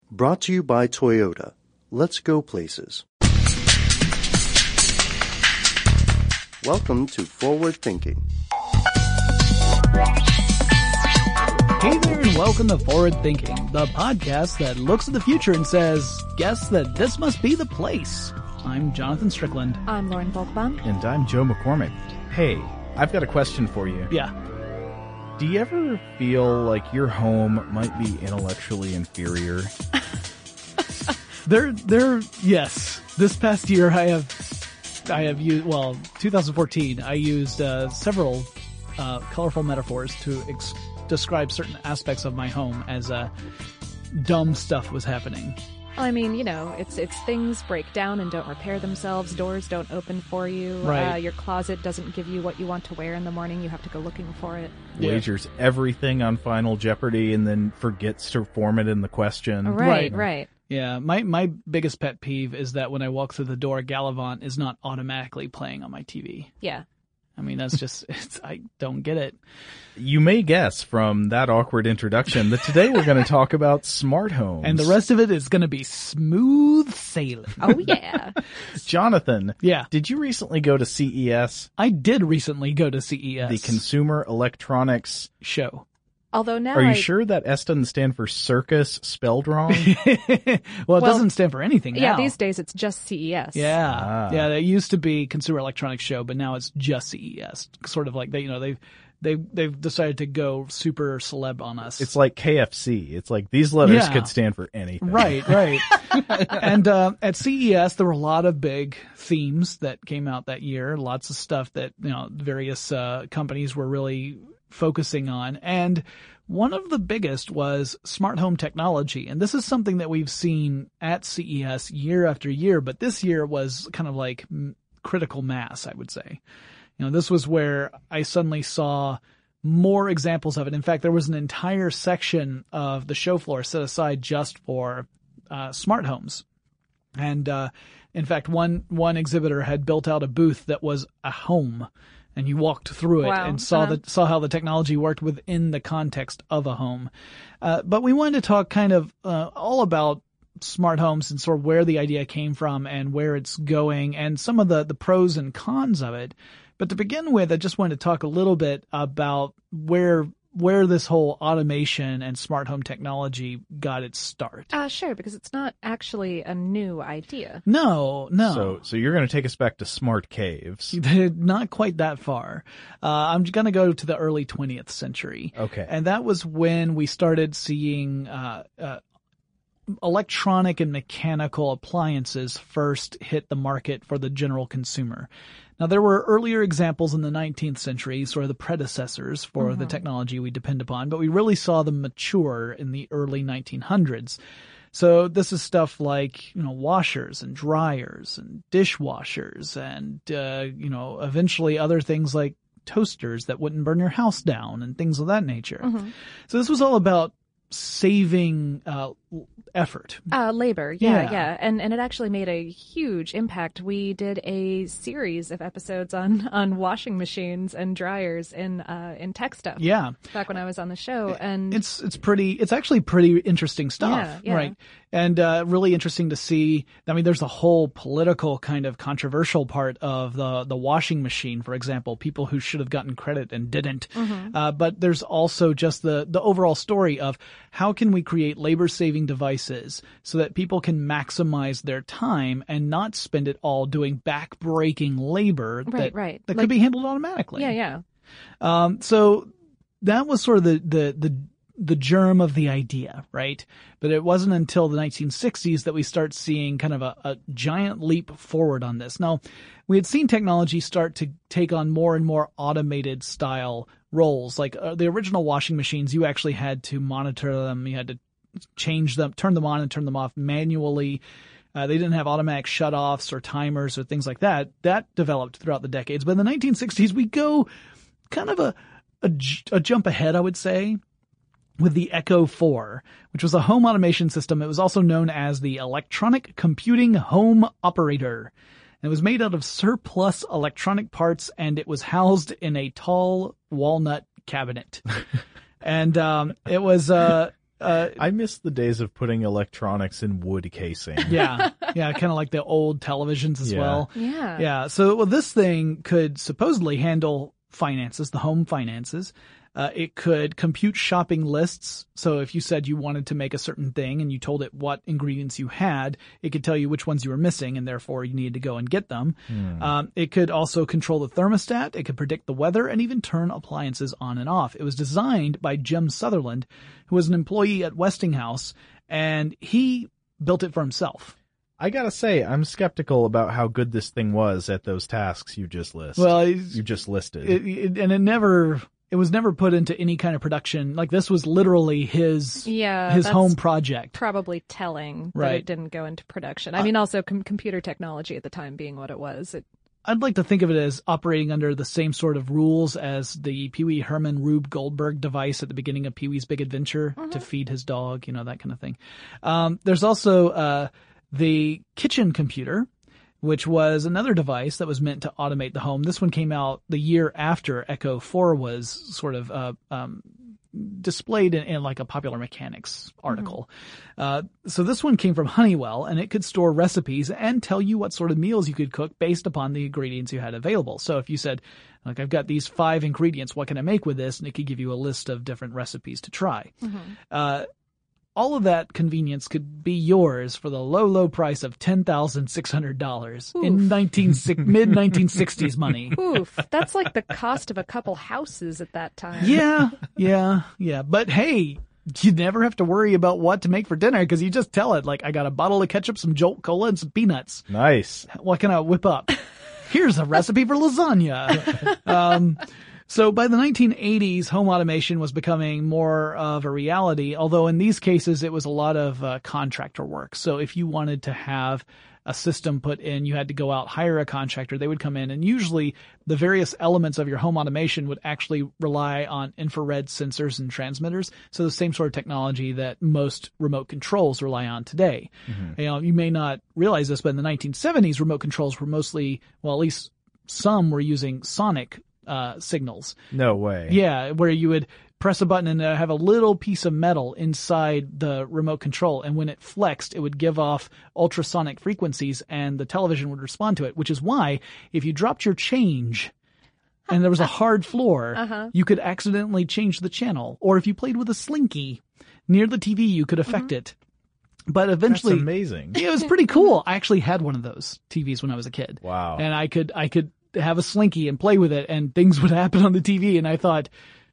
Brought to you by Toyota. Let's go places. Welcome to Forward Thinking. Hey there and welcome to Forward Thinking, the podcast that looks at the future and says, guess that this must be the place. I'm Jonathan Strickland. I'm Lauren Volkbaum. And I'm Joe McCormick. Hey, I've got a question for you. Yeah. Do you ever feel like your home might be intellectually inferior? Yes. This past year I have used, 2014, I used several colorful metaphors to describe certain aspects of my home as dumb stuff was happening. I mean, you know, it's things break down and don't repair themselves. Doors don't open for you. Right. Your closet doesn't give you what you want to wear in the morning. You have to go looking for it. Yeah. Wagers everything on Final Jeopardy and then forgets to form it in the question. Right. Yeah, my biggest pet peeve is that when I walk through the door, Gallivant is not automatically playing on my TV. Yeah. I mean, that's just, I don't get it. You may guess from that awkward introduction that today we're going to talk about smart homes. And the rest of it is going to be smooth sailing. Oh, yeah. Jonathan, Yeah. did you recently go to CES, I did recently go to CES. the Consumer Electronics? show. Although now Are you sure that S doesn't stand for circus spelled wrong? Well, it doesn't stand for anything now. Yeah, these days it's just CES. Yeah. Yeah, it used to be Consumer Electronics Show, but now it's just CES. Sort of like they've decided to go super celeb on us. It's like KFC. It's like these letters Yeah. could stand for anything. Right. And at CES, there were a lot of big themes that came out that year. Lots of stuff that, various companies were really focusing on. And one of the biggest was smart home technology. And this is something that we've seen at CES year after year, but this year was kind of like critical mass, I would say. This was where I suddenly saw more examples of it. In fact, there was an entire section of the show floor set aside just for smart homes. And in fact, one exhibitor had built out a booth that was a home, and you walked through it and saw how the technology worked within the context of a home. But we wanted to talk kind of all about smart homes and sort of where the idea came from and where it's going and some of the pros and cons of it. But to begin with, I just wanted to talk a little bit about where this whole automation and smart home technology got its start. Sure, because it's not actually a new idea. No. So you're going to take us back to smart caves. Not quite that far. I'm going to go to the early 20th century. Okay. And that was when we started seeing electronic and mechanical appliances first hit the market for the general consumer. Now, there were earlier examples in the 19th century, sort of the predecessors for the technology we depend upon, but we really saw them mature in the early 1900s. So this is stuff like, washers and dryers and dishwashers and, eventually other things like toasters that wouldn't burn your house down and things of that nature. Mm-hmm. So this was all about saving effort. Labor, yeah. And it actually made a huge impact. We did a series of episodes on washing machines and dryers in Tech Stuff. Yeah. Back when I was on the show, and it's actually pretty interesting stuff. Yeah. Right. And really interesting to see. I mean, there's a whole political kind of controversial part of the washing machine, for example, people who should have gotten credit and didn't. Mm-hmm. But there's also just the overall story of how can we create labor-saving devices so that people can maximize their time and not spend it all doing back-breaking labor that could be handled automatically. Yeah. So that was sort of the germ of the idea, right? But it wasn't until the 1960s that we start seeing kind of a giant leap forward on this. Now, we had seen technology start to take on more and more automated style roles. Like the original washing machines, you actually had to monitor them. You had to change them, turn them on and turn them off manually. They didn't have automatic shutoffs or timers or things like that. That developed throughout the decades. But in the 1960s, we go kind of a jump ahead, I would say, with the Echo 4, which was a home automation system. It was also known as the Electronic Computing Home Operator. It was made out of surplus electronic parts, and it was housed in a tall walnut cabinet. And it was I miss the days of putting electronics in wood casing. Yeah, kind of like the old televisions as well. Yeah. Yeah, so this thing could supposedly handle finances, the home finances. It could compute shopping lists. So if you said you wanted to make a certain thing and you told it what ingredients you had, it could tell you which ones you were missing and therefore you needed to go and get them. It could also control the thermostat. It could predict the weather and even turn appliances on and off. It was designed by Jim Sutherland, who was an employee at Westinghouse, and he built it for himself. I gotta say, I'm skeptical about how good this thing was at those tasks you just listed. Well, you just listed. It was never put into any kind of production. Like, this was literally his that's home project. Probably telling that Right. it didn't go into production. I mean, also computer technology at the time being what it was. I'd like to think of it as operating under the same sort of rules as the Pee Wee Herman Rube Goldberg device at the beginning of Pee Wee's Big Adventure to feed his dog, that kind of thing. There's also the kitchen computer, which was another device that was meant to automate the home. This one came out the year after Echo 4 was sort of displayed in like a Popular Mechanics article. So this one came from Honeywell, and it could store recipes and tell you what sort of meals you could cook based upon the ingredients you had available. So if you said, like, I've got these 5 ingredients, what can I make with this? And it could give you a list of different recipes to try. All of that convenience could be yours for the low, low price of $10,600 in mid-1960s money. Oof, that's like the cost of a couple houses at that time. Yeah. But hey, you never have to worry about what to make for dinner because you just tell it, like, I got a bottle of ketchup, some Jolt Cola, and some peanuts. Nice. What can I whip up? Here's a recipe for lasagna. So by the 1980s, home automation was becoming more of a reality, although in these cases it was a lot of contractor work. So if you wanted to have a system put in, you had to go out, hire a contractor. They would come in, and usually the various elements of your home automation would actually rely on infrared sensors and transmitters. So the same sort of technology that most remote controls rely on today. You may not realize this, but in the 1970s, remote controls were mostly, well, at least some were using sonic signals. No way. Yeah, where you would press a button and have a little piece of metal inside the remote control, and when it flexed, it would give off ultrasonic frequencies, and the television would respond to it, which is why if you dropped your change and there was a hard floor, you could accidentally change the channel. Or if you played with a slinky near the TV, you could affect it. But eventually... That's amazing. Yeah, it was pretty cool. I actually had one of those TVs when I was a kid. Wow. And I could have a slinky and play with it, and things would happen on the TV, and I thought,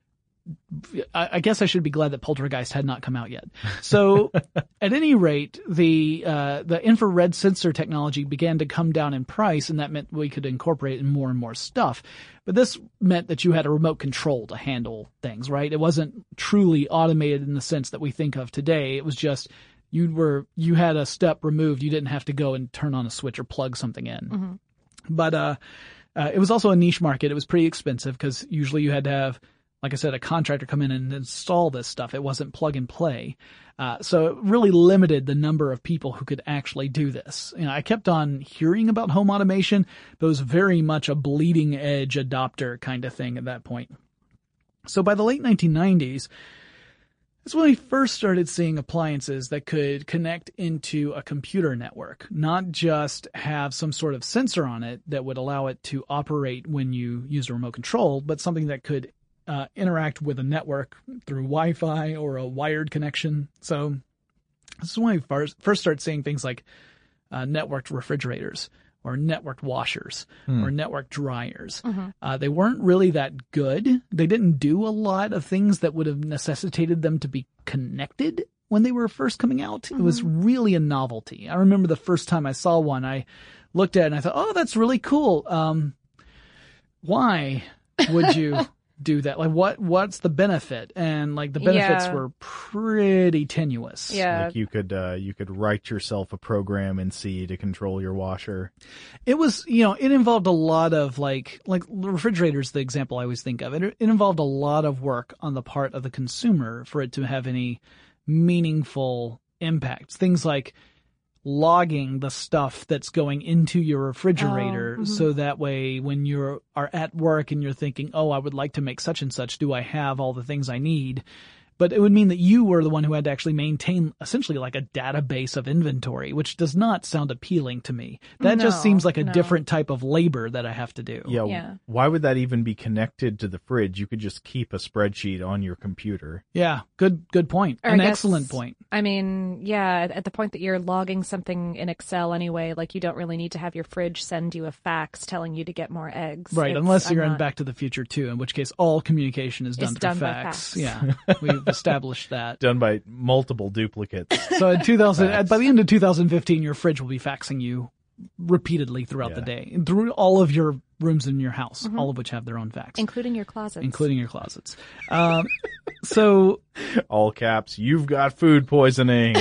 I guess I should be glad that Poltergeist had not come out yet. So at any rate, the infrared sensor technology began to come down in price, and that meant we could incorporate in more and more stuff. But this meant that you had a remote control to handle things, right? It wasn't truly automated in the sense that we think of today. It was just you had a step removed. You didn't have to go and turn on a switch or plug something in. But it was also a niche market. It was pretty expensive because usually you had to have, like I said, a contractor come in and install this stuff. It wasn't plug and play. So it really limited the number of people who could actually do this. I kept on hearing about home automation, but it was very much a bleeding edge adopter kind of thing at that point. So by the late 1990s, that's when we first started seeing appliances that could connect into a computer network, not just have some sort of sensor on it that would allow it to operate when you use a remote control, but something that could interact with a network through Wi-Fi or a wired connection. So this is when we first started seeing things like networked refrigerators or networked washers or networked dryers. They weren't really that good. They didn't do a lot of things that would have necessitated them to be connected when they were first coming out. It was really a novelty. I remember the first time I saw one, I looked at it and I thought, oh, that's really cool. Why would you do that? Like, what's the benefit? And like the benefits were pretty tenuous. Yeah. Like you could write yourself a program in C to control your washer. It was, it involved a lot of like refrigerators, the example I always think of. It involved a lot of work on the part of the consumer for it to have any meaningful impacts. Things like logging the stuff that's going into your refrigerator so that way when you are at work and you're thinking, oh, I would like to make such and such, do I have all the things I need? but it would mean that you were the one who had to actually maintain essentially like a database of inventory, which does not sound appealing to me. That just seems like a different type of labor that I have to do. Yeah. Why would that even be connected to the fridge? You could just keep a spreadsheet on your computer. Yeah. Good point. Or An excellent point. I mean, yeah, at the point that you're logging something in Excel anyway, like you don't really need to have your fridge send you a fax telling you to get more eggs. Right, unless you're in Back to the Future 2, in which case all communication is done through by fax. Yeah, we've established that. Done by multiple duplicates. So in by the end of 2015, your fridge will be faxing you repeatedly throughout the day, and through all of your rooms in your house, all of which have their own fax. Including your closets. So all caps, you've got food poisoning.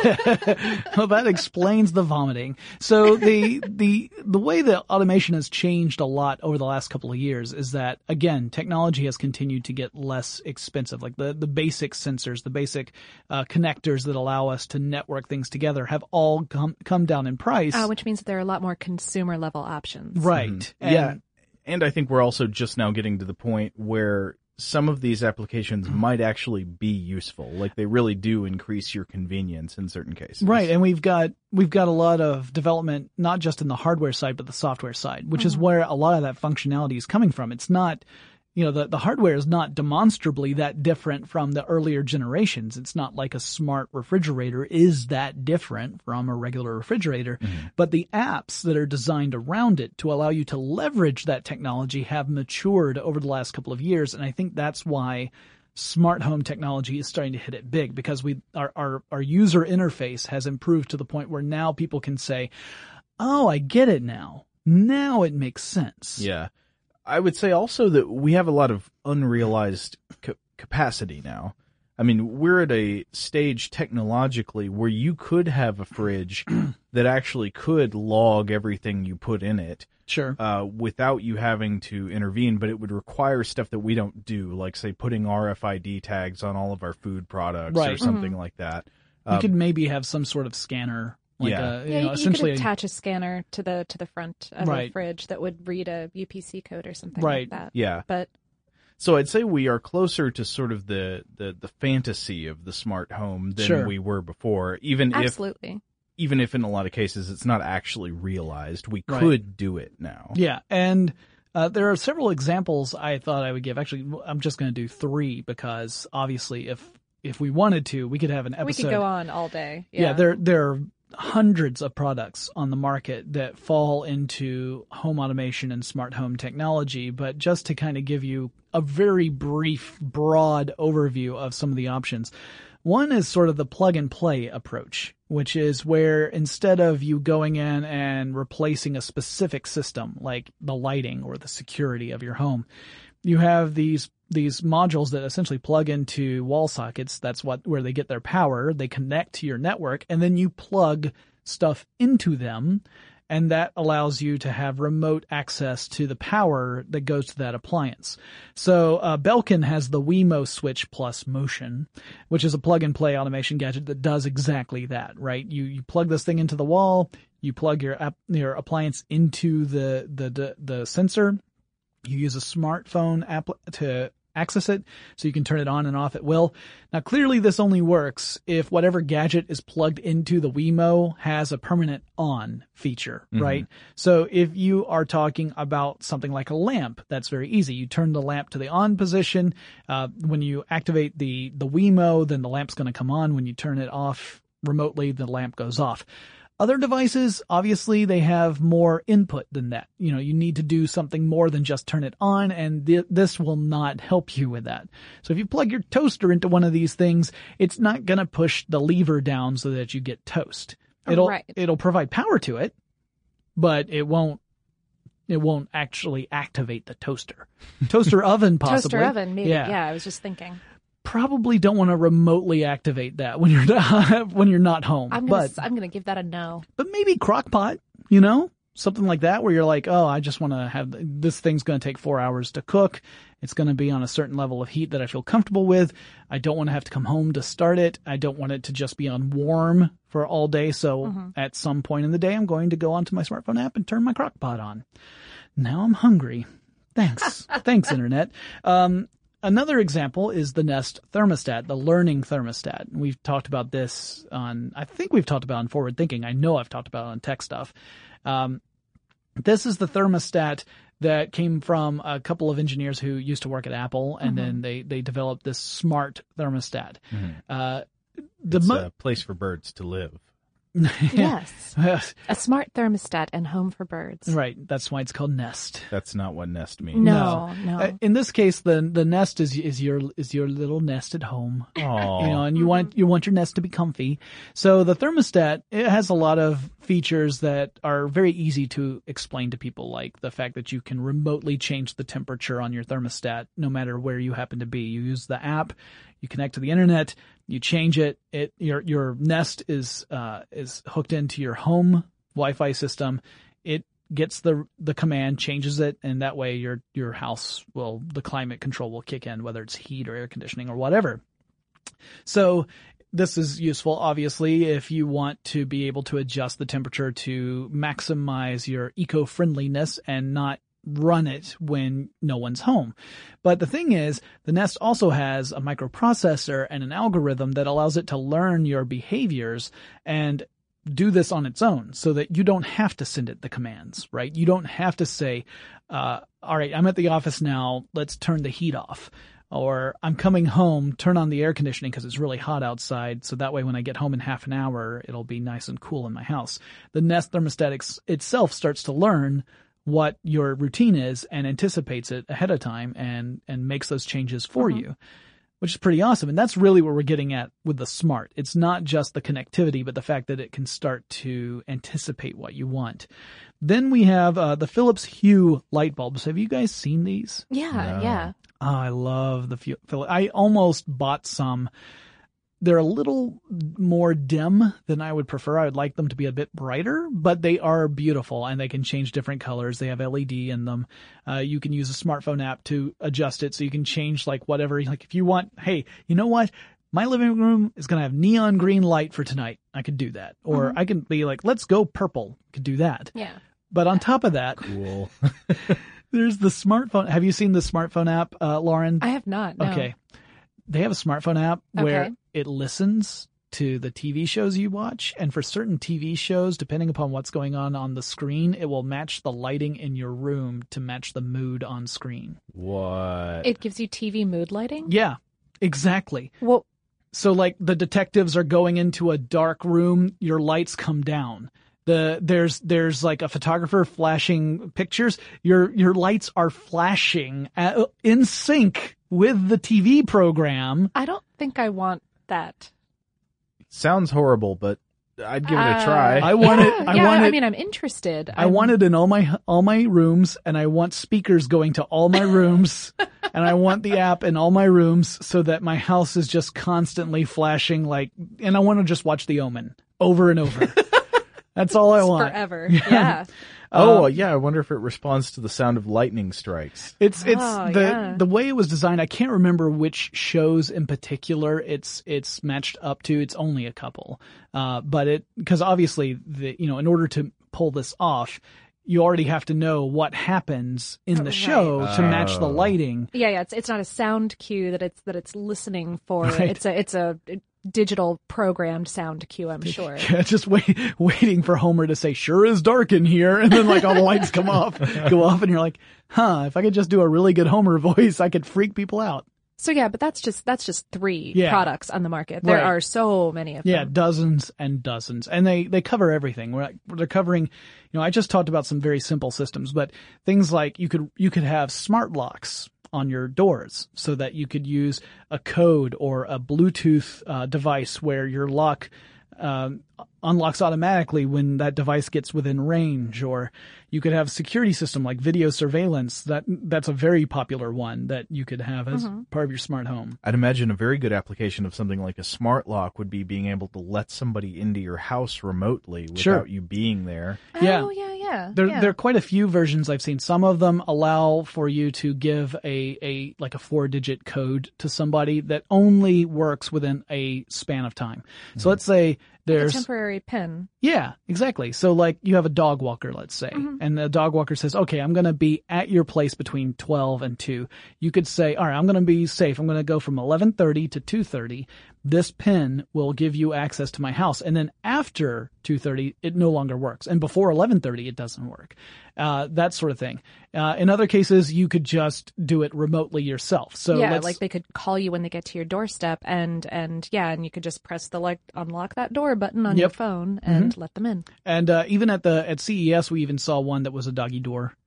Well, that explains the vomiting. So the way that automation has changed a lot over the last couple of years is that, again, technology has continued to get less expensive. Like the basic sensors, the basic connectors that allow us to network things together have all come down in price. Which means that there are a lot more consumer level options. Right. Mm-hmm. And I think we're also just now getting to the point where some of these applications might actually be useful. Like they really do increase your convenience in certain cases. Right. And we've got a lot of development, not just in the hardware side, but the software side, which is where a lot of that functionality is coming from. It's not, the hardware is not demonstrably that different from the earlier generations. It's not like a smart refrigerator is that different from a regular refrigerator, but the apps that are designed around it to allow you to leverage that technology have matured over the last couple of years. And I think that's why smart home technology is starting to hit it big, because our user interface has improved to the point where now people can say, oh, I get it now. Now it makes sense. Yeah. I would say also that we have a lot of unrealized capacity now. I mean, we're at a stage technologically where you could have a fridge that actually could log everything you put in it. Sure. Without you having to intervene, but it would require stuff that we don't do, like, say, putting RFID tags on all of our food products or something like that. You could maybe have some sort of scanner. You essentially could attach a scanner to the front of a fridge that would read a UPC code or something like that. Yeah. But so I'd say we are closer to sort of the fantasy of the smart home than we were before, even if in a lot of cases it's not actually realized. We could do it now. Yeah, and there are several examples I thought I would give. Actually, I'm just going to do 3 because obviously if we wanted to, we could have an episode. We could go on all day. Yeah, there are hundreds of products on the market that fall into home automation and smart home technology, but just to kind of give you a very brief, broad overview of some of the options. One is sort of the plug and play approach, which is where instead of you going in and replacing a specific system like the lighting or the security of your home, you have these modules that essentially plug into wall sockets. That's where they get their power. They connect to your network, and then you plug stuff into them, and that allows you to have remote access to the power that goes to that appliance. So Belkin has the Wemo Switch Plus Motion, which is a plug-and-play automation gadget that does exactly that, right? You plug this thing into the wall, you plug your appliance into the sensor. You use a smartphone app to access it, so you can turn it on and off at will. Now, clearly this only works if whatever gadget is plugged into the Wemo has a permanent on feature, right? So if you are talking about something like a lamp, that's very easy. You turn the lamp to the on position. When you activate the Wemo, then the lamp's going to come on. When you turn it off remotely, the lamp goes off. Other devices, obviously, they have more input than that. You need to do something more than just turn it on, and this will not help you with that. So if you plug your toaster into one of these things, it's not going to push the lever down so that you get toast. It'll provide power to it, but it won't actually activate the toaster. Toaster oven, possibly. Toaster oven, maybe. Yeah, I was just thinking. Probably don't want to remotely activate that when you're not home. I'm gonna give that a no. But maybe Crock-Pot, something like that, where you're like, oh, I just want to have this thing's going to take 4 hours to cook. It's going to be on a certain level of heat that I feel comfortable with. I don't want to have to come home to start it. I don't want it to just be on warm for all day. So at some point in the day, I'm going to go onto my smartphone app and turn my Crock-Pot on. Now I'm hungry. Thanks, Internet. Another example is the Nest thermostat, the learning thermostat. We've talked about this I think we've talked about on Forward Thinking. I know I've talked about it on Tech Stuff. This is the thermostat that came from a couple of engineers who used to work at Apple, and then they developed this smart thermostat. It's a place for birds to live. Yes. A smart thermostat and home for birds. Right. That's why it's called Nest. That's not what Nest means. No. In this case, the Nest is your little nest at home. Aww. And you want your nest to be comfy. So the thermostat, it has a lot of features that are very easy to explain to people, like the fact that you can remotely change the temperature on your thermostat no matter where you happen to be. You use the app, you connect to the internet, you change it. Your Nest is hooked into your home Wi-Fi system. It gets the command, changes it, and that way your house the climate control will kick in, whether it's heat or air conditioning or whatever. So this is useful, obviously, if you want to be able to adjust the temperature to maximize your eco-friendliness and not run it when no one's home. But the thing is, the Nest also has a microprocessor and an algorithm that allows it to learn your behaviors and do this on its own so that you don't have to send it the commands, right? You don't have to say, all right, I'm at the office now, let's turn the heat off. Or I'm coming home, turn on the air conditioning because it's really hot outside, so that way when I get home in half an hour, it'll be nice and cool in my house. The Nest thermostat itself starts to learn what your routine is and anticipates it ahead of time and makes those changes for you, which is pretty awesome. And that's really what we're getting at with the smart. It's not just the connectivity, but the fact that it can start to anticipate what you want. Then we have the Philips Hue light bulbs. Have you guys seen these? Yeah. Oh, I love the Philips. I almost bought some. They're a little more dim than I would prefer. I would like them to be a bit brighter, but they are beautiful and they can change different colors. They have LED in them. You can use a smartphone app to adjust it so you can change like whatever. Like if you want, hey, you know what? My living room is going to have neon green light for tonight. I could do that. Or I can be like, let's go purple. I could do that. Yeah. But on top of that, Cool. there's the smartphone. Have you seen the smartphone app, Lauren? I have not. No. Okay. They have a smartphone app where Okay. it listens to the TV shows you watch. And for certain TV shows, depending upon what's going on the screen, it will match the lighting in your room to match the mood on screen. What? It gives you TV mood lighting? Yeah, exactly. Well, So like the detectives are going into a dark room, your lights come down. There's like a photographer flashing pictures. Your lights are flashing in sync with the TV program. I don't think I want that. Sounds horrible, but I'd give it a try. I want it. I mean, I'm interested. I want it in all my rooms, and I want speakers going to all my rooms, and I want the app in all my rooms so that my house is just constantly flashing and I want to just watch The Omen over and over. That's all I want. Forever. Yeah. I wonder if it responds to the sound of lightning strikes. It's the way it was designed. I can't remember which shows in particular it's matched up to. It's only a couple, but because obviously in order to pull this off, you already have to know what happens in the show to match the lighting. Yeah. It's not a sound cue that it's listening for. Right. It's a digital programmed sound cue, I'm sure. Yeah, just waiting for Homer to say, "Sure is dark in here," and then all the lights go off, and you're like, if I could just do a really good Homer voice, I could freak people out. So yeah, but that's just 3 products on the market. There are so many of them. Yeah, dozens and dozens, and they cover everything. They're covering, I just talked about some very simple systems, but things like you could have smart locks on your doors so that you could use a code or a Bluetooth device where your lock unlocks automatically when that device gets within range. Or you could have a security system like video surveillance. That's a very popular one that you could have as part of your smart home. I'd imagine a very good application of something like a smart lock would be being able to let somebody into your house remotely without you being there. Yeah. Oh, yeah. There are quite a few versions I've seen. Some of them allow for you to give a 4-digit code to somebody that only works within a span of time. So let's say A temporary pin. Yeah, exactly. So like you have a dog walker, let's say, and the dog walker says, okay, I'm going to be at your place between 12 and 2. You could say, all right, I'm going to be safe. I'm going to go from 11:30 to 2:30. This pin will give you access to my house. And then after 2:30, it no longer works. And before 11:30, it doesn't work. That sort of thing. In other cases, you could just do it remotely yourself. So yeah, like they could call you when they get to your doorstep and you could just press the unlock that door button on your phone and let them in. And even at CES, we even saw one that was a doggy door.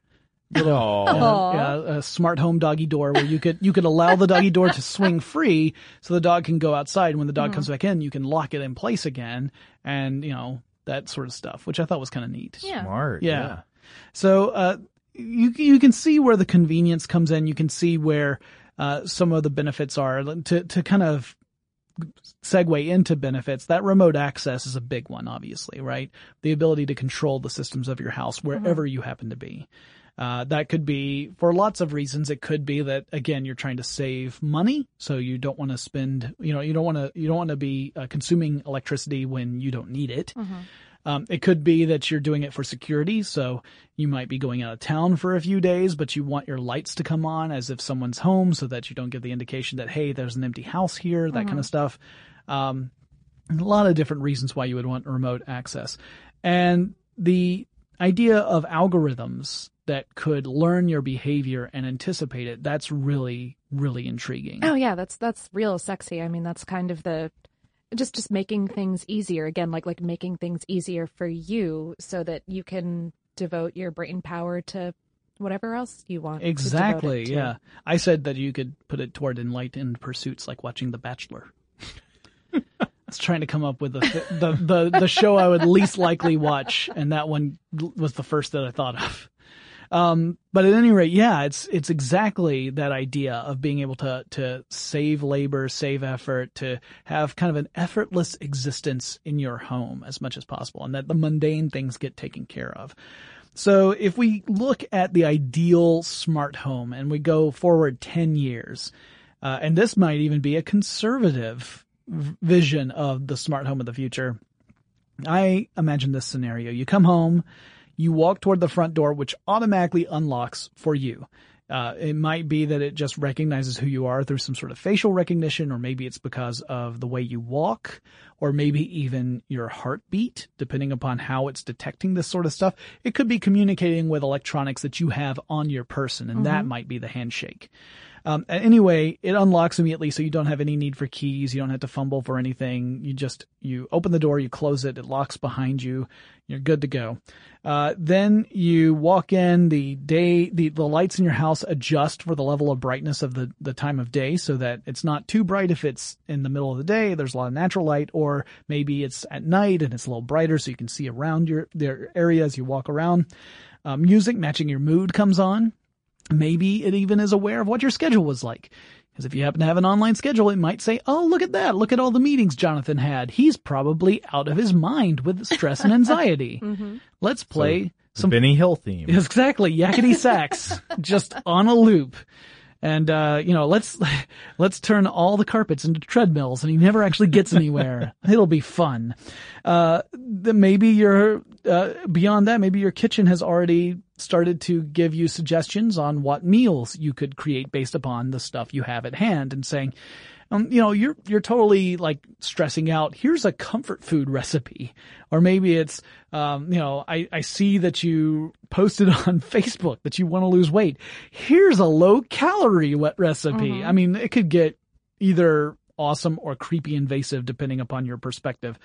A smart home doggy door where you could allow the doggy door to swing free so the dog can go outside. When the dog comes back in, you can lock it in place again, and that sort of stuff, which I thought was kind of neat. Yeah. Smart. Yeah. So you can see where the convenience comes in. You can see where some of the benefits are. To kind of segue into benefits, that remote access is a big one, obviously, right? The ability to control the systems of your house wherever you happen to be. That could be for lots of reasons. It could be that, again, you're trying to save money. So you don't want to spend, you don't want to be consuming electricity when you don't need it. It could be that you're doing it for security. So you might be going out of town for a few days, but you want your lights to come on as if someone's home so that you don't get the indication that, hey, there's an empty house here, that kind of stuff. A lot of different reasons why you would want remote access. And the idea of algorithms that could learn your behavior and anticipate it, that's really, really intriguing. Oh yeah, that's real sexy. I mean, that's kind of just making things easier. Again, like making things easier for you so that you can devote your brain power to whatever else you want. Exactly, to devote it to. yeah. I said that you could put it toward enlightened pursuits like watching The Bachelor. I was trying to come up with the show I would least likely watch, and that one was the first that I thought of. But at any rate, yeah, it's exactly that idea of being able to save labor, save effort, to have kind of an effortless existence in your home as much as possible, and that the mundane things get taken care of. So if we look at the ideal smart home and we go forward 10 years, and this might even be a conservative vision of the smart home of the future, I imagine this scenario. You come home, you walk toward the front door, which automatically unlocks for you. It might be that it just recognizes who you are through some sort of facial recognition, or maybe it's because of the way you walk, or maybe even your heartbeat, depending upon how it's detecting this sort of stuff. It could be communicating with electronics that you have on your person, and that might be the handshake. Anyway, it unlocks immediately, so you don't have any need for keys. You don't have to fumble for anything. You open the door, you close it, it locks behind you. You're good to go. Then you walk in, the lights in your house adjust for the level of brightness of the time of day, so that it's not too bright if it's in the middle of the day, there's a lot of natural light, or maybe it's at night and it's a little brighter so you can see around your area as you walk around. Music matching your mood comes on. Maybe it even is aware of what your schedule was like. Because if you happen to have an online schedule, it might say, oh, look at that. Look at all the meetings Jonathan had. He's probably out of his mind with stress and anxiety. Let's play some Benny Hill theme. Exactly. Yakety sax just on a loop. And, let's turn all the carpets into treadmills, and he never actually gets anywhere. It'll be fun. Maybe beyond that, maybe your kitchen has already started to give you suggestions on what meals you could create based upon the stuff you have at hand, and saying, you're totally like stressing out. Here's a comfort food recipe. Or maybe it's, I see that you posted on Facebook that you want to lose weight. Here's a low calorie recipe. I mean, it could get either awesome or creepy invasive depending upon your perspective.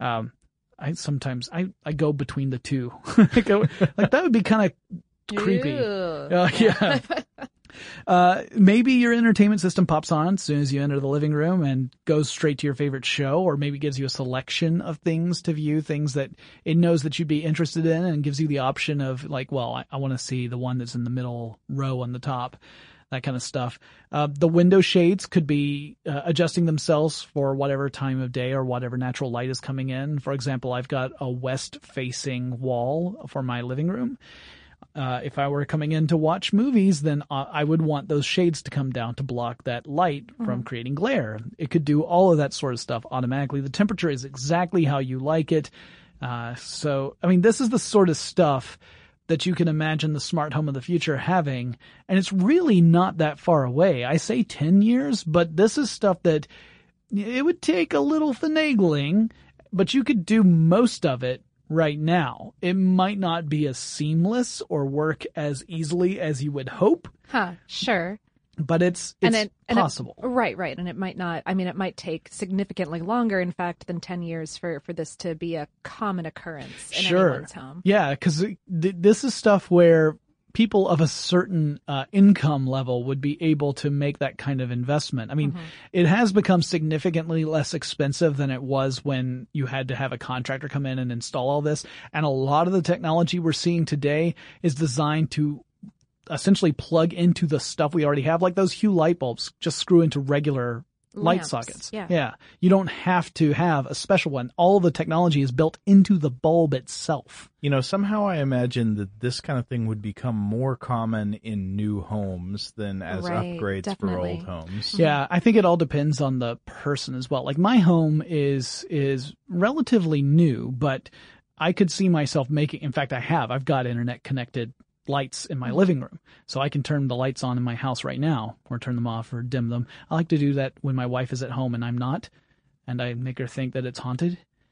I go between the two. Like that would be kind of creepy. Yeah. Maybe your entertainment system pops on as soon as you enter the living room and goes straight to your favorite show, or maybe gives you a selection of things to view, things that it knows that you'd be interested in, and gives you the option of like, well, I want to see the one that's in the middle row on the top, that kind of stuff. The window shades could be adjusting themselves for whatever time of day or whatever natural light is coming in. For example, I've got a west-facing wall for my living room. If I were coming in to watch movies, then I would want those shades to come down to block that light from creating glare. It could do all of that sort of stuff automatically. The temperature is exactly how you like it. So, I mean, this is the sort of stuff that you can imagine the smart home of the future having, and it's really not that far away. I say 10 years, but this is stuff that it would take a little finagling, but you could do most of it right now. It might not be as seamless or work as easily as you would hope. Sure. But it's possible. Right. And it might not, I mean, it might take significantly longer, in fact, than 10 years for this to be a common occurrence in anyone's home. Yeah, because this is stuff where people of a certain income level would be able to make that kind of investment. I mean, it has become significantly less expensive than it was when you had to have a contractor come in and install all this. And a lot of the technology we're seeing today is designed to essentially plug into the stuff we already have, like those Hue light bulbs just screw into regular light sockets. Yeah. You don't have to have a special one. All the technology is built into the bulb itself. You know, somehow I imagine that this kind of thing would become more common in new homes than as upgrades for old homes. Yeah, I think it all depends on the person as well. Like my home is relatively new, but I could see myself making, in fact, I've got internet connected lights in my living room, so I can turn the lights on in my house right now, or turn them off or dim them. I like to do that when my wife is at home and I'm not, and I make her think that it's haunted.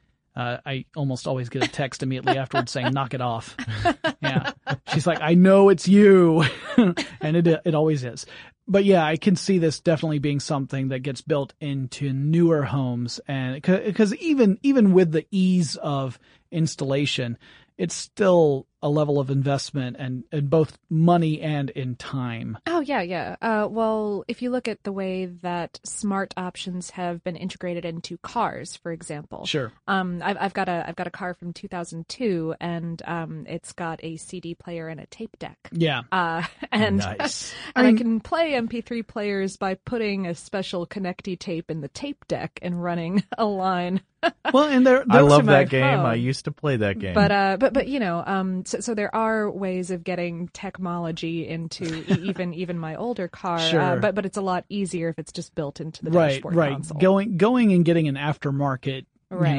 I almost always get a text immediately afterwards saying, knock it off. Yeah. She's like, I know it's you. And it always is. But yeah, I can see this definitely being something that gets built into newer homes. And because even with the ease of installation, it's still a level of investment and both money and in time. Oh, yeah. Well, if you look at the way that smart options have been integrated into cars, for example. Sure. I've got a car from 2002, and it's got a CD player and a tape deck. Yeah. And nice. I can play MP3 players by putting a special connecty tape in the tape deck and running a line. Well, and I love that game. I used to play that game. But you know, so there are ways of getting technology into even my older car. Sure. But it's a lot easier if it's just built into the dashboard console. Going and getting an aftermarket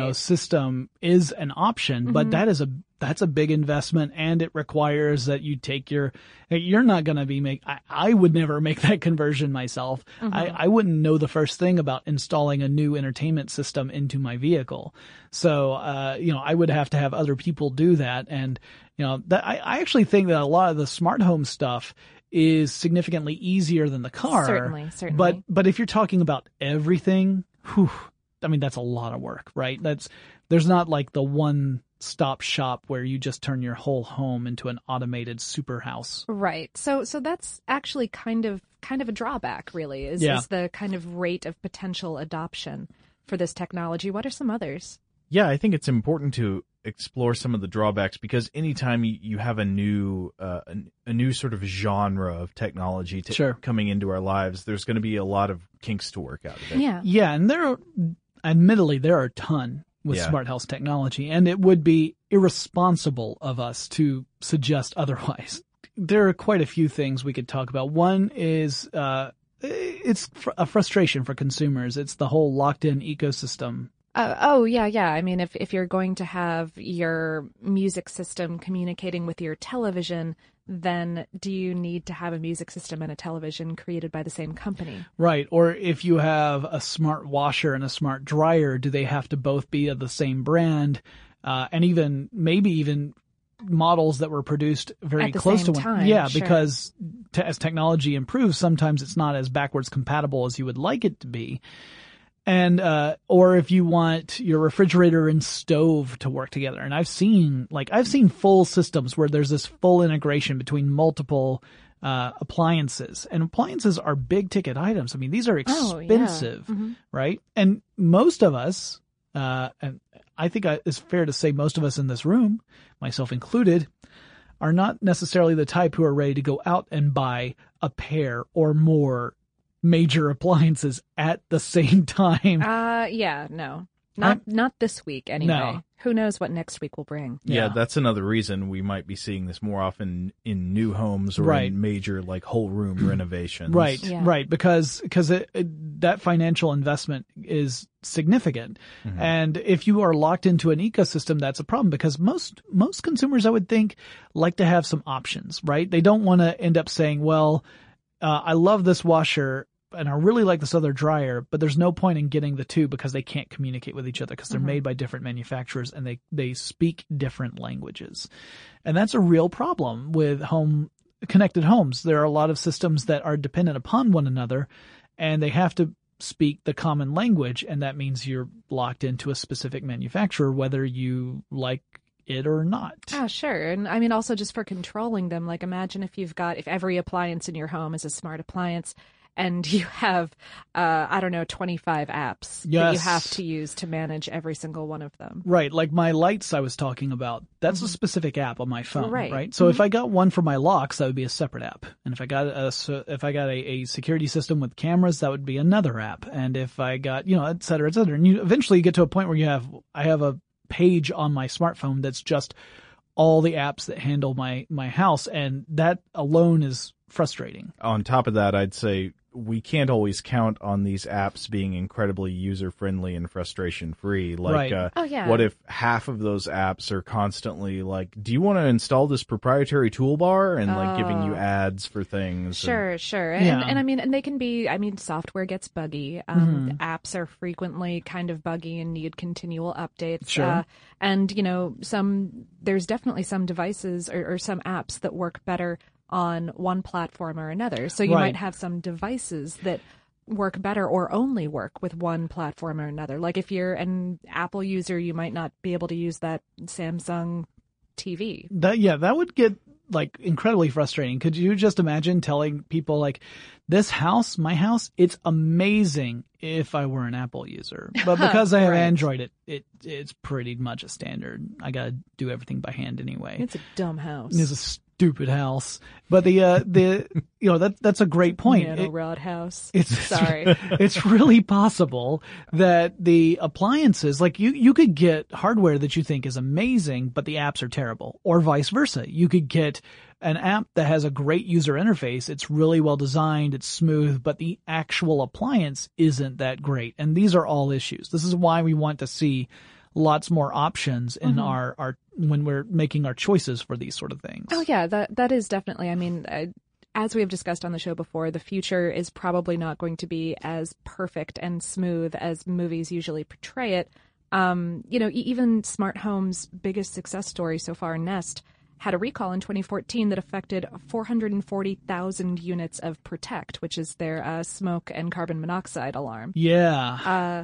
system is an option, but that's a big investment, and it requires that you take you're not going to be I would never make that conversion myself. I wouldn't know the first thing about installing a new entertainment system into my vehicle. So, I would have to have other people do that. And, that I actually think that a lot of the smart home stuff is significantly easier than the car. Certainly. But if you're talking about everything, that's a lot of work, right? There's not like the one-stop shop where you just turn your whole home into an automated super house. Right. So that's actually kind of a drawback, really, is the kind of rate of potential adoption for this technology. What are some others? Yeah, I think it's important to explore some of the drawbacks, because anytime you have a new sort of genre of technology coming into our lives, there's going to be a lot of kinks to work out of it. Yeah, and admittedly, there are a ton with smart house technology, and it would be irresponsible of us to suggest otherwise. There are quite a few things we could talk about. One is it's a frustration for consumers. It's the whole locked-in ecosystem. Yeah. I mean, if you're going to have your music system communicating with your television, then do you need to have a music system and a television created by the same company? Right. Or if you have a smart washer and a smart dryer, do they have to both be of the same brand? And maybe even models that were produced very close to one. Time, yeah, sure. Because as technology improves, sometimes it's not as backwards compatible as you would like it to be. And, or if you want your refrigerator and stove to work together. And I've seen full systems where there's this full integration between multiple, appliances. And appliances are big ticket items. I mean, these are expensive, right? And most of us, and I think it's fair to say most of us in this room, myself included, are not necessarily the type who are ready to go out and buy a pair or more major appliances at the same time. No. Not this week, anyway. No. Who knows what next week will bring? Yeah, Yeah. that's another reason we might be seeing this more often in new homes or Right. in major like whole room renovations. Right, Yeah. right, because that financial investment is significant, and if you are locked into an ecosystem, that's a problem because most consumers, I would think, like to have some options, right? They don't want to end up saying, "Well, I love this washer." And I really like this other dryer, but there's no point in getting the two because they can't communicate with each other because they're made by different manufacturers and they speak different languages. And that's a real problem with connected homes. There are a lot of systems that are dependent upon one another and they have to speak the common language. And that means you're locked into a specific manufacturer, whether you like it or not. Oh, sure. And I mean, also just for controlling them, like imagine if every appliance in your home is a smart appliance and you have, 25 apps that you Yes. have to use to manage every single one of them. Right, like my lights I was talking about. That's a specific app on my phone, Right. right? So if I got one for my locks, that would be a separate app. And if I got a security system with cameras, that would be another app. And if I got, et cetera, et cetera. And you eventually get to a point where I have a page on my smartphone that's just all the apps that handle my house, and that alone is frustrating. On top of that, I'd say we can't always count on these apps being incredibly user-friendly and frustration-free. Like, Right. Oh, yeah. What if half of those apps are constantly like, do you want to install this proprietary toolbar? And like giving you ads for things. Sure. Yeah. And I mean, and they can be, software gets buggy. Apps are frequently kind of buggy and need continual updates. Sure. And, there's definitely some devices or some apps that work better on one platform or another. So you Right. might have some devices that work better or only work with one platform or another. Like if you're an Apple user, you might not be able to use that Samsung TV. That would get like incredibly frustrating. Could you just imagine telling people like, this house, my house, it's amazing if I were an Apple user, but because I have Right. Android, it's pretty much a standard. I gotta do everything by hand anyway. It's a dumb house. It's a stupid house, but that's a great point. Nano rod house. It's Sorry. It's really possible that the appliances, like you could get hardware that you think is amazing, but the apps are terrible, or vice versa. You could get an app that has a great user interface. It's really well designed. It's smooth, but the actual appliance isn't that great. And these are all issues. This is why we want to see lots more options in our when we're making our choices for these sort of things. Oh yeah, that is definitely. I mean, as we have discussed on the show before, the future is probably not going to be as perfect and smooth as movies usually portray it. Even Smart Home's biggest success story so far, Nest, had a recall in 2014 that affected 440,000 units of Protect, which is their smoke and carbon monoxide alarm. Yeah.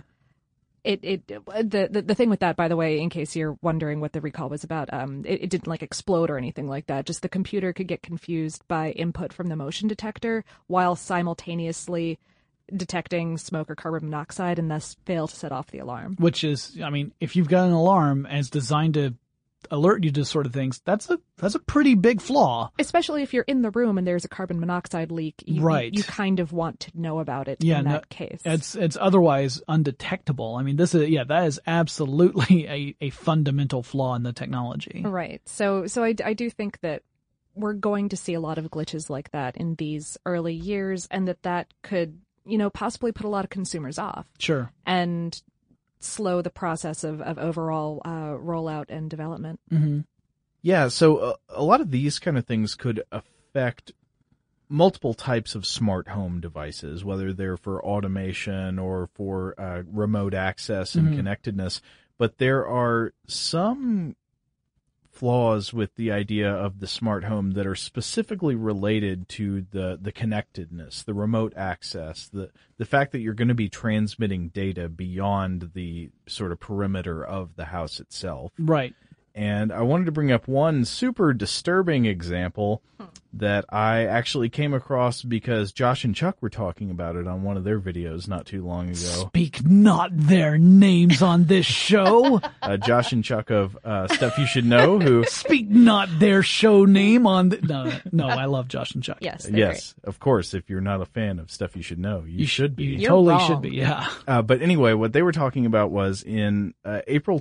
The thing with that, by the way, in case you're wondering what the recall was about, it didn't like explode or anything like that. Just the computer could get confused by input from the motion detector while simultaneously detecting smoke or carbon monoxide and thus fail to set off the alarm. Which is, if you've got an alarm and it's designed to alert you to sort of things, that's a pretty big flaw. Especially if you're in the room and there's a carbon monoxide leak, Right. you kind of want to know about it Yeah, in that case. It's otherwise undetectable. That is absolutely a fundamental flaw in the technology. Right. So I do think that we're going to see a lot of glitches like that in these early years, and that could, possibly put a lot of consumers off Sure. and slow the process of overall rollout and development. Mm-hmm. Yeah, so a lot of these kind of things could affect multiple types of smart home devices, whether they're for automation or for remote access and connectedness. But there are some flaws with the idea of the smart home that are specifically related to the connectedness, the remote access, the fact that you're going to be transmitting data beyond the sort of perimeter of the house itself. Right. And I wanted to bring up one super disturbing example that I actually came across because Josh and Chuck were talking about it on one of their videos not too long ago. Speak not their names on this show. Josh and Chuck of Stuff You Should Know, who... Speak not their show name on No, I love Josh and Chuck. Yes, they're Yes, of course, if you're not a fan of Stuff You Should Know, you should be. You You're totally wrong. should be, yeah. But anyway, what they were talking about was in April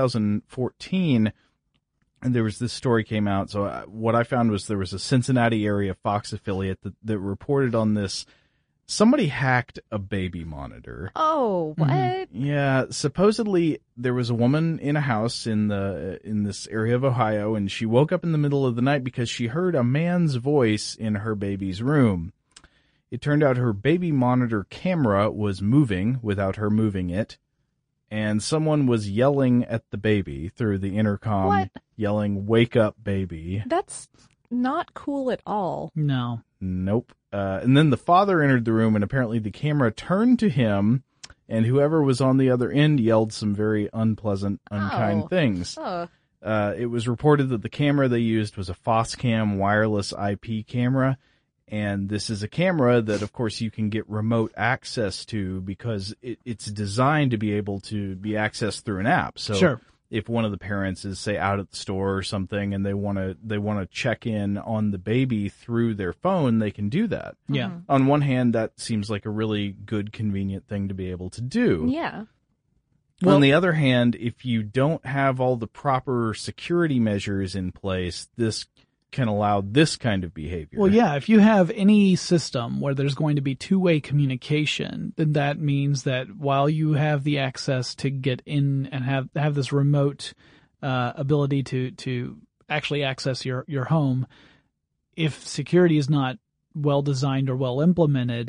2014, and there was this story came out. So what I found was there was a Cincinnati area Fox affiliate that reported on this. Somebody hacked a baby monitor. Oh, what? Yeah, supposedly there was a woman in a house in this area of Ohio, and she woke up in the middle of the night because she heard a man's voice in her baby's room. It turned out her baby monitor camera was moving without her moving it, and someone was yelling at the baby through the intercom, What? yelling, "Wake up, baby." That's not cool at all. No. Nope. And then the father entered the room, and apparently the camera turned to him, and whoever was on the other end yelled some very unpleasant, unkind Oh. things. Oh, It was reported that the camera they used was a Foscam wireless IP camera, and this is a camera that, of course, you can get remote access to because it's designed to be able to be accessed through an app. So Sure. if one of the parents is, say, out at the store or something and they want to check in on the baby through their phone, they can do that. Yeah. On one hand, that seems like a really good, convenient thing to be able to do. yeah. On the other hand, if you don't have all the proper security measures in place, this can allow this kind of behavior. Well, yeah, if you have any system where there's going to be two-way communication, then that means that while you have the access to get in and have this remote ability to actually access your home, if security is not well designed or well implemented,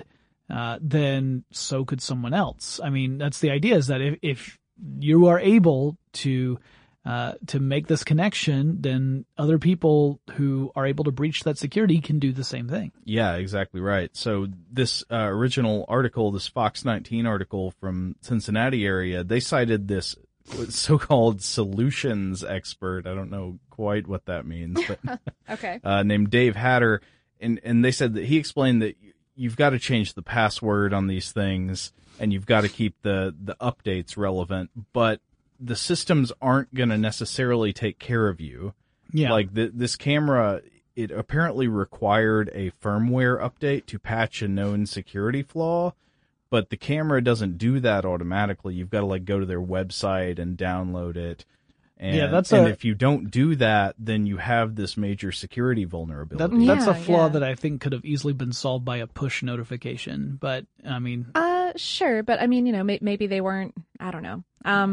then so could someone else. I mean, that's the idea, is that if you are able to make this connection, then other people who are able to breach that security can do the same thing. Yeah, exactly right. So this original article, this Fox 19 article from Cincinnati area, they cited this so-called solutions expert. I don't know quite what that means, but Okay. named Dave Hatter, and they said that he explained that you've got to change the password on these things, and you've got to keep the updates relevant, but the systems aren't going to necessarily take care of you. Yeah. Like this camera, it apparently required a firmware update to patch a known security flaw, but the camera doesn't do that automatically. You've got to like go to their website and download it. And, Yeah, and if you don't do that, then you have this major security vulnerability. That's a Yeah, flaw yeah. that I think could have easily been solved by a push notification. But I mean, Sure, but I mean, maybe they weren't. I don't know.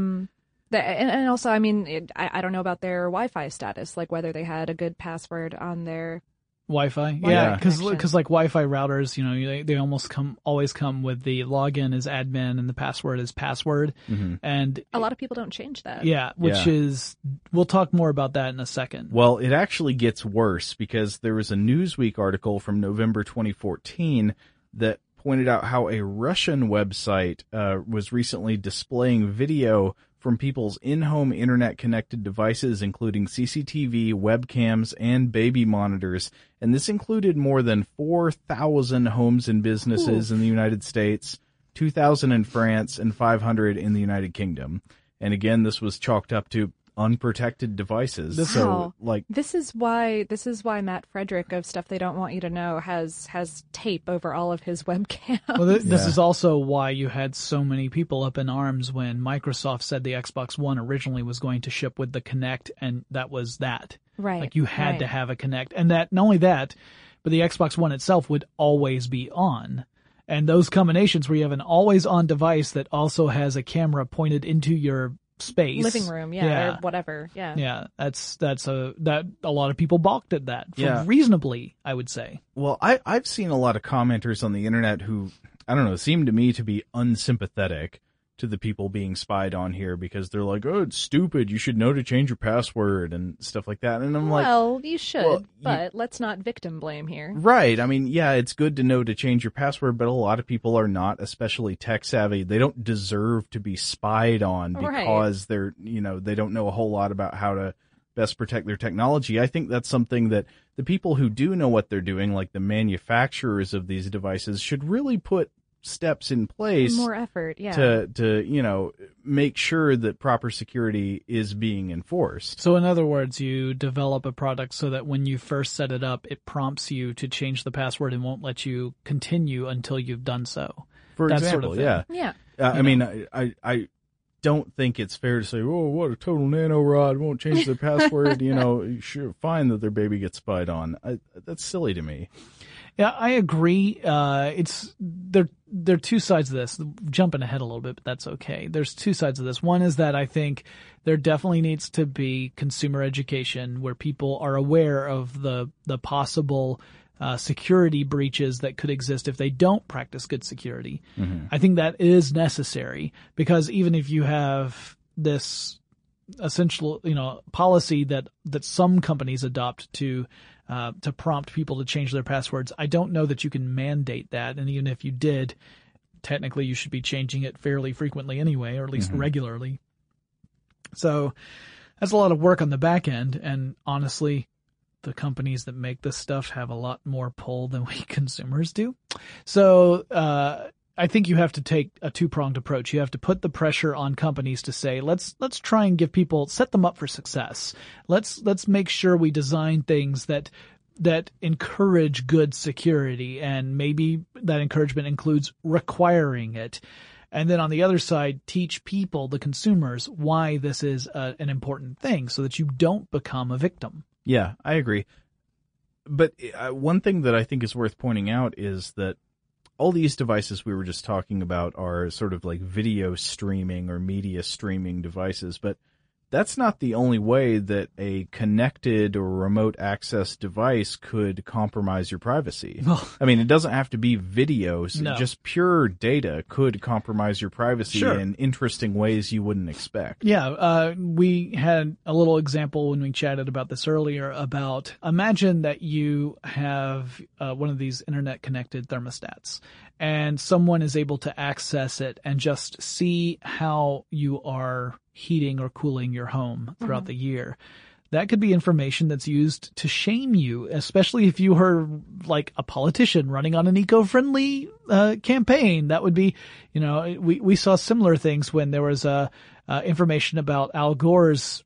And also, I mean, I don't know about their Wi-Fi status, like whether they had a good password on their. Wi-Fi, Wi-Fi yeah, connection. because like Wi-Fi routers, they always come with the login as admin and the password as password, and A lot of people don't change that. yeah, which Yeah. is we'll talk more about that in a second. Well, it actually gets worse because there was a Newsweek article from November 2014 that pointed out how a Russian website was recently displaying video from people's in-home internet-connected devices, including CCTV, webcams, and baby monitors. And this included more than 4,000 homes and businesses in the United States, 2,000 in France, and 500 in the United Kingdom. And again, this was chalked up to unprotected devices. Wow. So, like, This is why Matt Frederick of Stuff They Don't Want You to Know has tape over all of his webcams. Well, this Yeah. is also why you had so many people up in arms when Microsoft said the Xbox One originally was going to ship with the Kinect, and that was that. Right. Like you had right. to have a Kinect, and that not only that, but the Xbox One itself would always be on. And those combinations where you have an always-on device that also has a camera pointed into your space, living room, or whatever. Yeah. Yeah, that's a lot of people balked at that, Yeah. reasonably, I would say. well, I've seen a lot of commenters on the internet who, I don't know, seem to me to be unsympathetic to the people being spied on here because they're like, oh, it's stupid. You should know to change your password and stuff like that. And I'm like, Well, you should, well, but let's not victim blame here. right. I mean, yeah, it's good to know to change your password, but a lot of people are not, especially tech savvy. They don't deserve to be spied on Right. because they're, they don't know a whole lot about how to best protect their technology. I think that's something that the people who do know what they're doing, like the manufacturers of these devices, should really put steps in place, more effort, to make sure that proper security is being enforced. So in other words, you develop a product so that when you first set it up, it prompts you to change the password and won't let you continue until you've done so. For that example, sort of thing. yeah. I mean, I don't think it's fair to say, oh, what a total nanorod, won't change their password, sure, fine that their baby gets spied on. That's silly to me. Yeah, I agree. There are two sides of this. Jumping ahead a little bit, but that's okay. There's two sides of this. One is that I think there definitely needs to be consumer education where people are aware of the possible security breaches that could exist if they don't practice good security. Mm-hmm. I think that is necessary because even if you have this essential, policy that some companies adopt to prompt people to change their passwords, I don't know that you can mandate that. And even if you did, technically you should be changing it fairly frequently anyway, or at least regularly. So that's a lot of work on the back end. And honestly, the companies that make this stuff have a lot more pull than we consumers do. So, I think you have to take a two-pronged approach. You have to put the pressure on companies to say, let's try and give people, set them up for success. Let's make sure we design things that encourage good security, and maybe that encouragement includes requiring it. And then on the other side, teach people, the consumers, why this is an important thing so that you don't become a victim. Yeah, I agree. But one thing that I think is worth pointing out is that all these devices we were just talking about are sort of like video streaming or media streaming devices, but that's not the only way that a connected or remote access device could compromise your privacy. I mean, it doesn't have to be videos. No. Just pure data could compromise your privacy in interesting ways you wouldn't expect. Yeah, we had a little example when we chatted about this earlier about imagine that you have one of these internet-connected thermostats, and someone is able to access it and just see how you are heating or cooling your home throughout the year. That could be information that's used to shame you, especially if you are like a politician running on an eco-friendly campaign. That would be, we saw similar things when there was information about Al Gore's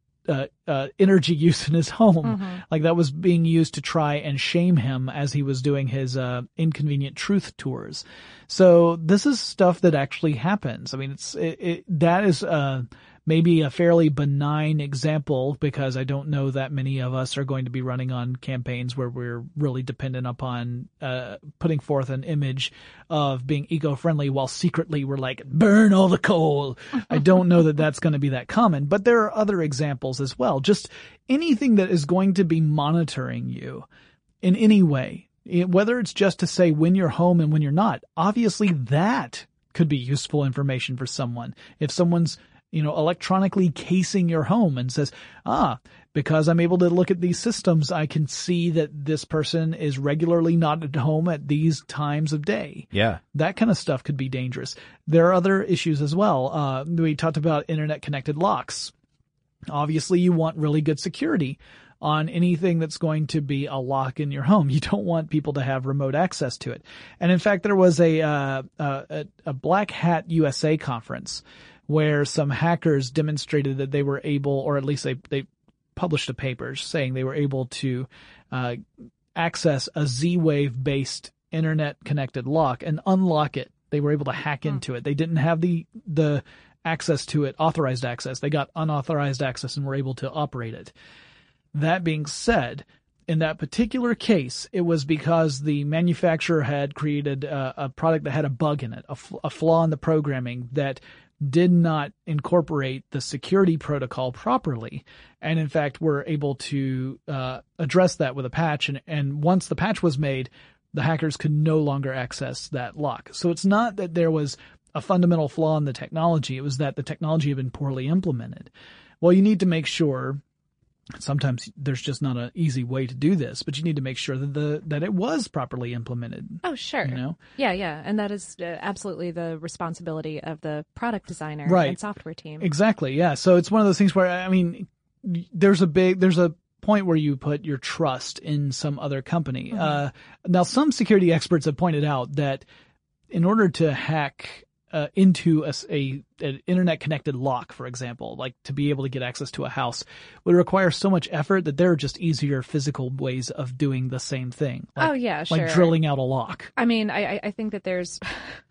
energy use in his home. Like that was being used to try and shame him as he was doing his inconvenient truth tours. So this is stuff that actually happens. I mean, that is maybe a fairly benign example because I don't know that many of us are going to be running on campaigns where we're really dependent upon putting forth an image of being eco-friendly while secretly we're like, burn all the coal. I don't know that that's going to be that common, but there are other examples as well. Just anything that is going to be monitoring you in any way, whether it's just to say when you're home and when you're not, obviously that could be useful information for someone. If someone's electronically casing your home and says, because I'm able to look at these systems, I can see that this person is regularly not at home at these times of day. Yeah. That kind of stuff could be dangerous. There are other issues as well. We talked about internet connected locks. Obviously you want really good security on anything that's going to be a lock in your home. You don't want people to have remote access to it. And in fact, there was a Black Hat USA conference where some hackers demonstrated that they were able, or at least they published a paper saying they were able to access a Z-Wave based internet connected lock and unlock it. They were able to hack into it. They didn't have the access to it, authorized access. They got unauthorized access and were able to operate it. That being said, in that particular case, it was because the manufacturer had created a product that had a bug in it, a flaw in the programming that did not incorporate the security protocol properly. And in fact, were able to address that with a patch. And once the patch was made, the hackers could no longer access that lock. So it's not that there was a fundamental flaw in the technology. It was that the technology had been poorly implemented. Well, you need to make sure. Sometimes there's just not an easy way to do this, but you need to make sure that it was properly implemented. Oh, sure. Yeah. And that is absolutely the responsibility of the product designer and software team. Exactly. Yeah. So it's one of those things where, I mean, there's a point where you put your trust in some other company. Now, some security experts have pointed out that in order to hack into an internet connected lock, for example, like to be able to get access to a house, would require so much effort that there are just easier physical ways of doing the same thing. Like, sure. Like drilling out a lock. I mean, I think that there's,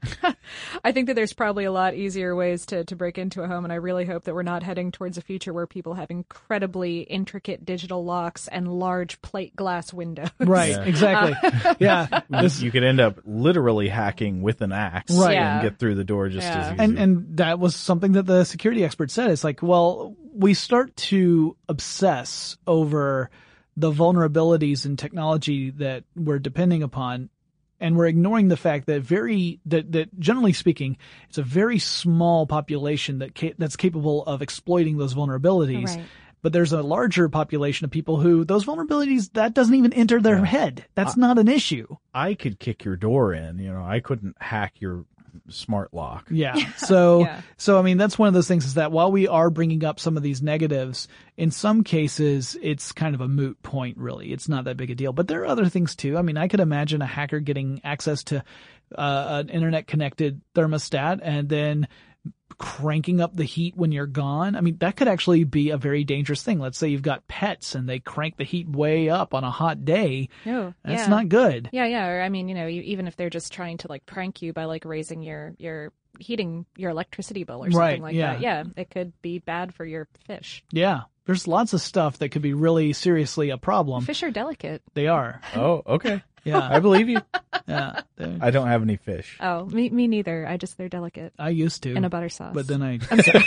I think that there's probably a lot easier ways to break into a home, and I really hope that we're not heading towards a future where people have incredibly intricate digital locks and large plate glass windows. Right, exactly. Yeah. You could end up literally hacking with an axe Right. and get through the door just as easy. And that was something that the security expert said. It's like, well, we start to obsess over the vulnerabilities in technology that we're depending upon, and we're ignoring the fact that that generally speaking, it's a very small population that's capable of exploiting those vulnerabilities. Right. But there's a larger population of people who those vulnerabilities, that doesn't even enter their head. That's not an issue. I could kick your door in. I couldn't hack your smart lock. Yeah. So, Yeah. so I mean, that's one of those things, is that while we are bringing up some of these negatives, in some cases, it's kind of a moot point, really. It's not that big a deal. But there are other things too. I mean, I could imagine a hacker getting access to an internet connected thermostat and then cranking up the heat when you're gone. I mean, that could actually be a very dangerous thing. Let's say you've got pets and they crank the heat way up on a hot day. Oh, That's yeah. not good. Yeah. Or I mean, even if they're just trying to like prank you by like raising your heating, your electricity bill or something Right, like yeah. that. Yeah. It could be bad for your fish. Yeah. There's lots of stuff that could be really seriously a problem. Fish are delicate. They are. Oh, okay. Yeah. I believe you. Yeah. I don't have any fish. Oh, me neither. They're delicate I used to. in a butter sauce. But then I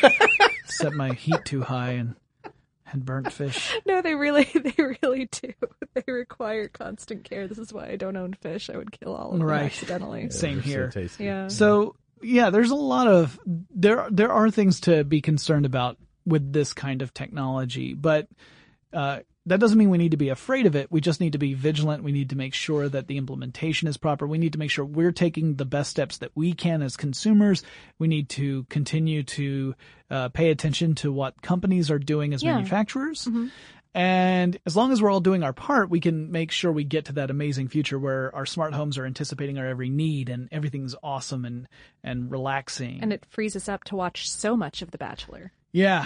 set my heat too high and had burnt fish. No, they really do. They require constant care. This is why I don't own fish. I would kill all of them Right. accidentally. Same They're so here. tasty. Yeah. So yeah, there's a lot of, there are things to be concerned about with this kind of technology, but, that doesn't mean we need to be afraid of it. We just need to be vigilant. We need to make sure that the implementation is proper. We need to make sure we're taking the best steps that we can as consumers. We need to continue to pay attention to what companies are doing as manufacturers. Mm-hmm. And as long as we're all doing our part, we can make sure we get to that amazing future where our smart homes are anticipating our every need and everything's awesome and relaxing. And it frees us up to watch so much of The Bachelor. Yeah.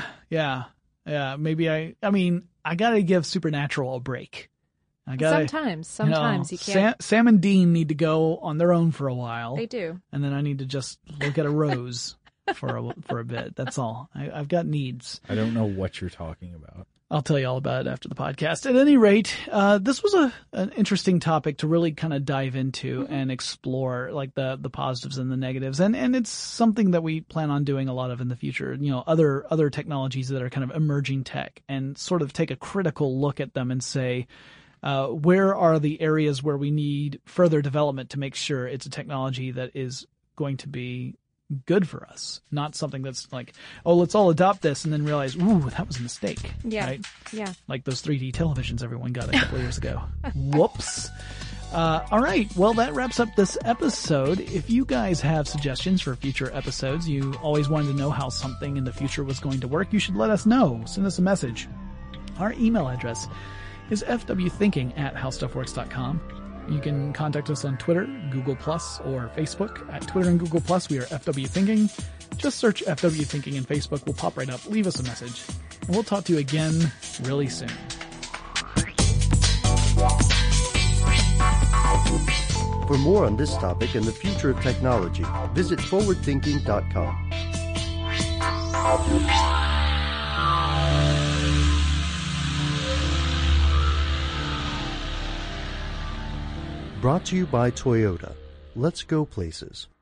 Maybe I mean, I gotta give Supernatural a break. Sometimes you can't. Sam and Dean need to go on their own for a while. They do. And then I need to just look at a rose for a bit. That's all. I've got needs. I don't know what you're talking about. I'll tell you all about it after the podcast. At any rate, this was an interesting topic to really kind of dive into and explore, like the positives and the negatives. And it's something that we plan on doing a lot of in the future, other technologies that are kind of emerging tech, and sort of take a critical look at them and say, where are the areas where we need further development to make sure it's a technology that is going to be good for us, not something that's like, oh, let's all adopt this and then realize, ooh, that was a mistake. Yeah. Right? Yeah. Like those 3D televisions everyone got a couple years ago. Whoops. All right. Well, that wraps up this episode. If you guys have suggestions for future episodes, you always wanted to know how something in the future was going to work, you should let us know. Send us a message. Our email address is fwthinking@howstuffworks.com. You can contact us on Twitter, Google+, or Facebook. At Twitter and Google+, we are FW Thinking. Just search FW Thinking in Facebook. We'll pop right up. Leave us a message. And we'll talk to you again really soon. For more on this topic and the future of technology, visit forwardthinking.com. Brought to you by Toyota. Let's go places.